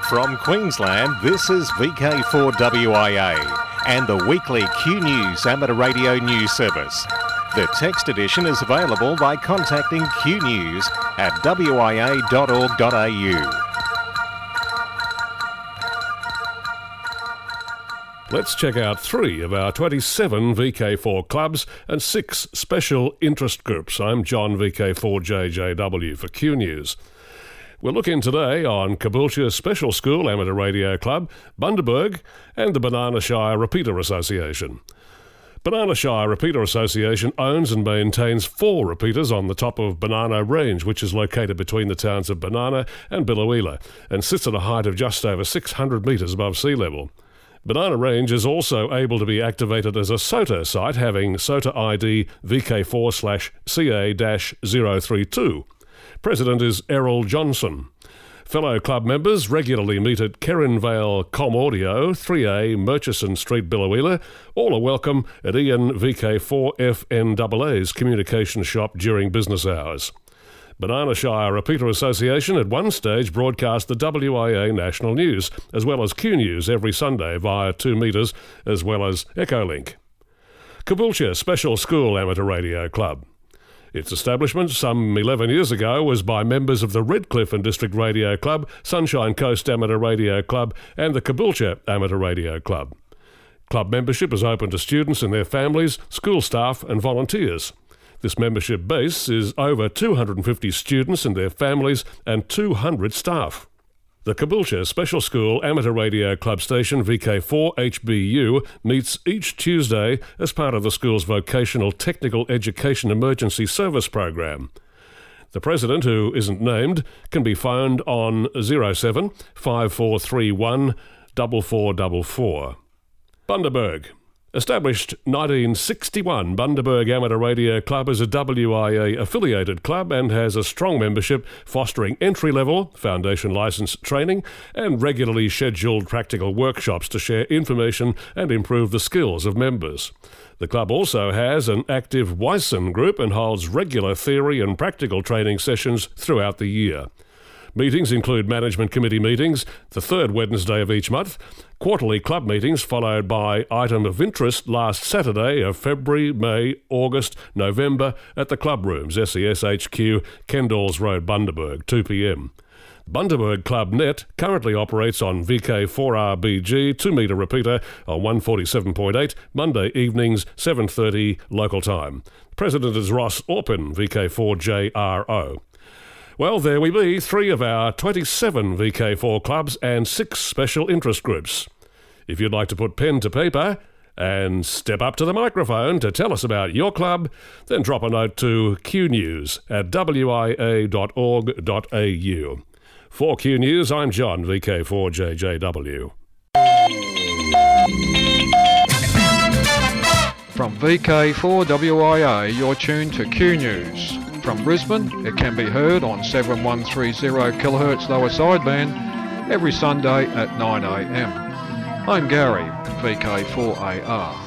From Queensland, this is VK4WIA and the weekly Q News Amateur Radio News Service. The text edition is available by contacting Q News at wia.org.au. Let's check out 3 of our 27 VK4 clubs and 6 special interest groups. I'm John VK4JJW for Q News. We're looking today on Caboolture Special School Amateur Radio Club, Bundaberg and the Banana Shire Repeater Association. Banana Shire Repeater Association owns and maintains 4 repeaters on the top of Banana Range, which is located between the towns of Banana and Biloela and sits at a height of just over 600 metres above sea level. Banana Range is also able to be activated as a SOTA site, having SOTA ID VK4/CA-032. President is Errol Johnson. Fellow club members regularly meet at Kerinvale Com Audio, 3A Murchison Street, Biloela. All are welcome at Ian VK4FNAA's communication shop during business hours. Banana Shire Repeater Association at one stage broadcast the WIA National News, as well as Q News every Sunday via 2 metres, as well as Echolink. Caboolture Special School Amateur Radio Club. Its establishment some 11 years ago was by members of the Redcliffe and District Radio Club, Sunshine Coast Amateur Radio Club and the Caboolture Amateur Radio Club. Club membership is open to students and their families, school staff and volunteers. This membership base is over 250 students and their families and 200 staff. The Caboolture Special School Amateur Radio Club station VK4HBU meets each Tuesday as part of the school's Vocational Technical Education Emergency Service Program. The president, who isn't named, can be phoned on 07 5431 4444. Bundaberg. Established 1961, Bundaberg Amateur Radio Club is a WIA-affiliated club and has a strong membership fostering entry-level, foundation licence training and regularly scheduled practical workshops to share information and improve the skills of members. The club also has an active WISEN group and holds regular theory and practical training sessions throughout the year. Meetings include management committee meetings, the 3rd Wednesday of each month, quarterly club meetings followed by item of interest last Saturday of February, May, August, November at the club rooms, SES HQ, Kendalls Road, Bundaberg, 2 p.m. Bundaberg Club Net currently operates on VK4RBG 2-metre repeater on 147.8, Monday evenings, 7:30 local time. President is Ross Orpin, VK4JRO. Well, there we be, 3 of our 27 VK4 clubs and 6 special interest groups. If you'd like to put pen to paper and step up to the microphone to tell us about your club, then drop a note to qnews@wia.org.au. For Q News, I'm John, VK4JJW. From VK4WIA, you're tuned to Q News. From Brisbane, it can be heard on 7130 kHz lower sideband every Sunday at 9 a.m. I'm Gary, VK4AR.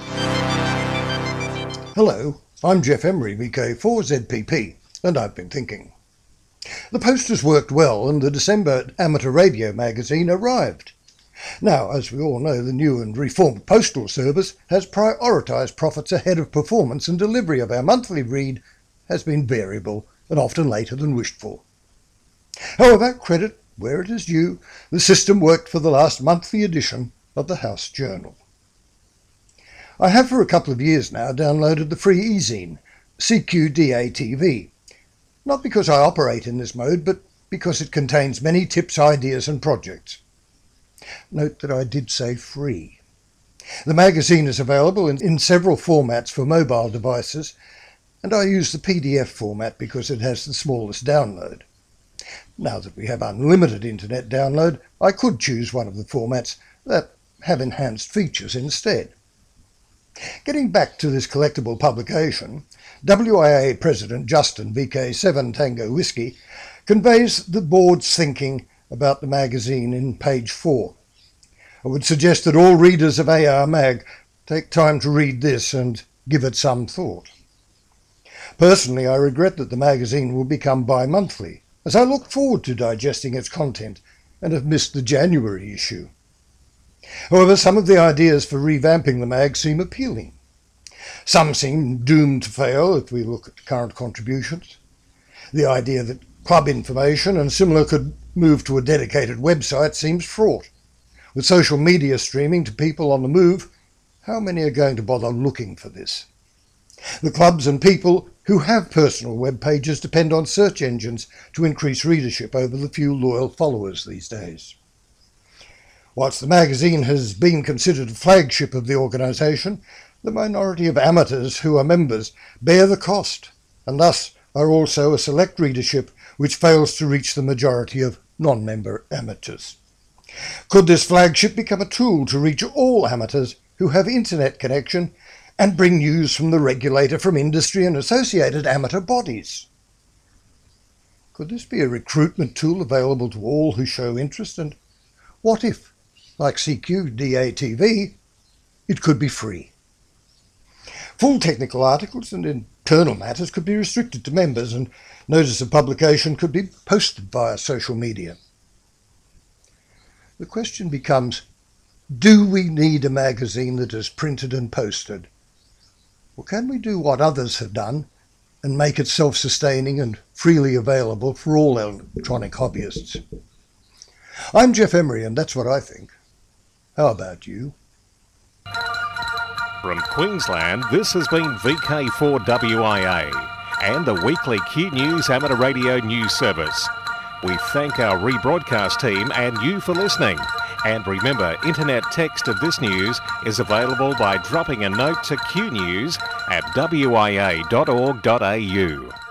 Hello, I'm Jeff Emery, VK4ZPP, and I've been thinking. The posters worked well and the December Amateur Radio magazine arrived. Now, as we all know, the new and reformed Postal Service has prioritised profits ahead of performance, and delivery of our monthly read has been variable and often later than wished for. However, credit where it is due, the system worked for the last monthly edition of the House Journal. I have for a couple of years now downloaded the free e-zine, CQDA-TV, not because I operate in this mode, but because it contains many tips, ideas and projects. Note that I did say free. The magazine is available in several formats for mobile devices, and I use the PDF format because it has the smallest download. Now that we have unlimited internet download, I could choose one of the formats that have enhanced features instead. Getting back to this collectible publication, WIA President Justin VK7 Tango Whiskey conveys the board's thinking about the magazine in page 4. I would suggest that all readers of AR Mag take time to read this and give it some thought. Personally, I regret that the magazine will become bi-monthly, as I look forward to digesting its content and have missed the January issue. However, some of the ideas for revamping the mag seem appealing. Some seem doomed to fail if we look at current contributions. The idea that club information and similar could move to a dedicated website seems fraught. With social media streaming to people on the move, how many are going to bother looking for this? The clubs and people who have personal web pages depend on search engines to increase readership over the few loyal followers these days. Whilst the magazine has been considered a flagship of the organisation, the minority of amateurs who are members bear the cost, and thus are also a select readership which fails to reach the majority of non-member amateurs. Could this flagship become a tool to reach all amateurs who have internet connection and bring news from the regulator, from industry and associated amateur bodies? Could this be a recruitment tool available to all who show interest? And what if, like CQDA-TV, it could be free? Full technical articles and internal matters could be restricted to members, and notice of publication could be posted via social media. The question becomes, do we need a magazine that is printed and posted? Or can we do what others have done and make it self-sustaining and freely available for all electronic hobbyists? I'm Jeff Emery, and that's what I think. How about you? From Queensland, this has been VK4WIA and the weekly Q News Amateur Radio News Service. We thank our rebroadcast team and you for listening. And remember, internet text of this news is available by dropping a note to QNews at wia.org.au.